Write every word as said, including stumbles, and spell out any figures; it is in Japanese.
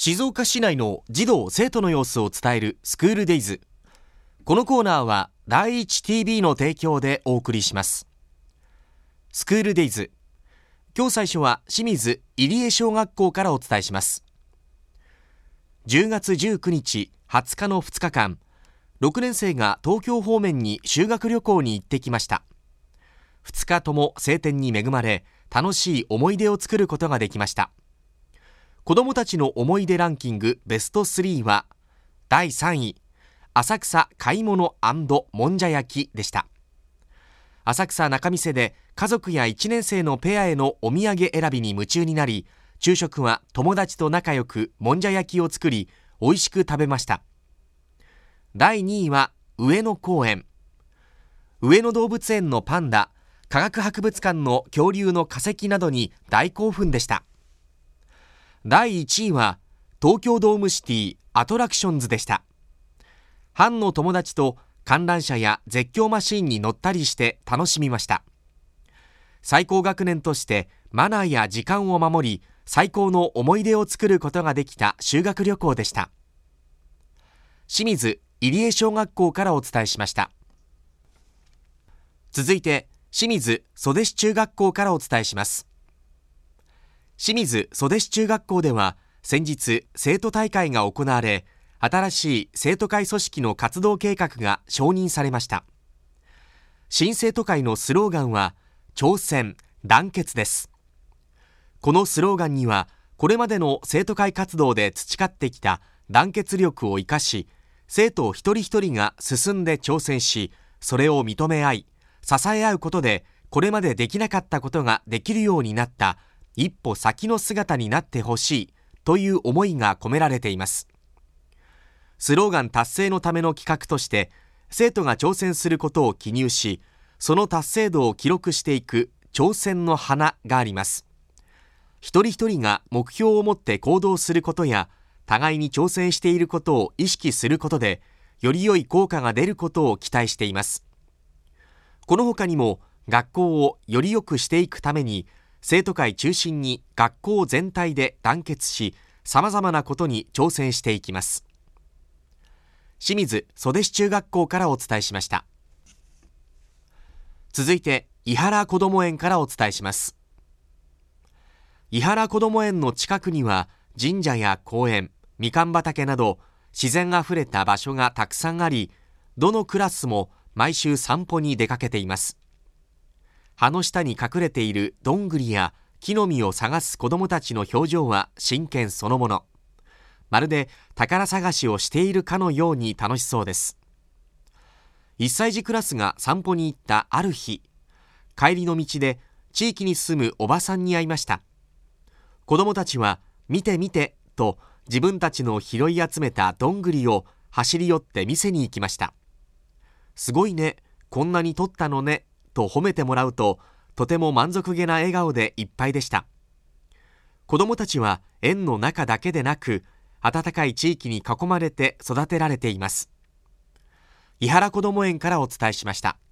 静岡市内の児童生徒の様子を伝えるスクールデイズ。このコーナーは第一 ティービー の提供でお送りします。スクールデイズ、今日最初は清水入江小学校からお伝えします。じゅうがつじゅうくにち、はつかのふつかかん、ろくねん生が東京方面に修学旅行に行ってきました。ふつかとも晴天に恵まれ、楽しい思い出を作ることができました。子どもたちの思い出ランキングベストスリーはだいさんい、浅草買い物&もんじゃ焼きでした。浅草仲見世で家族やいちねん生のペアへのお土産選びに夢中になり、昼食は友達と仲良くもんじゃ焼きを作り、美味しく食べました。だいにいは上野公園。上野動物園のパンダ、科学博物館の恐竜の化石などに大興奮でした。だいいちいは東京ドームシティアトラクションズでした。班の友達と観覧車や絶叫マシーンに乗ったりして楽しみました。最高学年としてマナーや時間を守り、最高の思い出を作ることができた修学旅行でした。清水入江小学校からお伝えしました。続いて清水袖師中学校からお伝えします。清水袖師中学校では先日生徒大会が行われ、新しい生徒会組織の活動計画が承認されました。新生徒会のスローガンは挑戦団結です。このスローガンには、これまでの生徒会活動で培ってきた団結力を生かし、生徒一人一人が進んで挑戦し、それを認め合い支え合うことで、これまでできなかったことができるようになった一歩先の姿になってほしいという思いが込められています。スローガン達成のための企画として、生徒が挑戦することを記入し、その達成度を記録していく挑戦の花があります。一人一人が目標を持って行動することや、互いに挑戦していることを意識することで、より良い効果が出ることを期待しています。この他にも、学校をより良くしていくために、生徒会中心に学校全体で団結し、様々なことに挑戦していきます。清水袖師中学校からお伝えしました。続いて伊原こども園からお伝えします。伊原こども園の近くには神社や公園、みかん畑など自然あふれた場所がたくさんあり、どのクラスも毎週散歩に出かけています。葉の下に隠れているどんぐりや木の実を探す子どもたちの表情は真剣そのもの。まるで宝探しをしているかのように楽しそうです。いっさい児クラスが散歩に行ったある日、帰りの道で地域に住むおばさんに会いました。子どもたちは見て見てと自分たちの拾い集めたどんぐりを走り寄って店に行きました。すごいね、こんなに取ったのねと褒めてもらうと、とても満足げな笑顔でいっぱいでした。子どもたちは園の中だけでなく、暖かい地域に囲まれて育てられています。伊原こども園からお伝えしました。